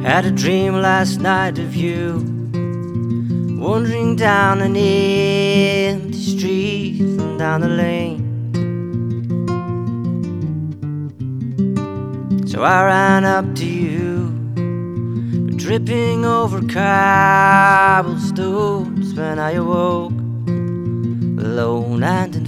Had a dream last night of you, wandering down an empty street and down the lane. So I ran up to you, but tripping over cobblestones when I awoke, alone and in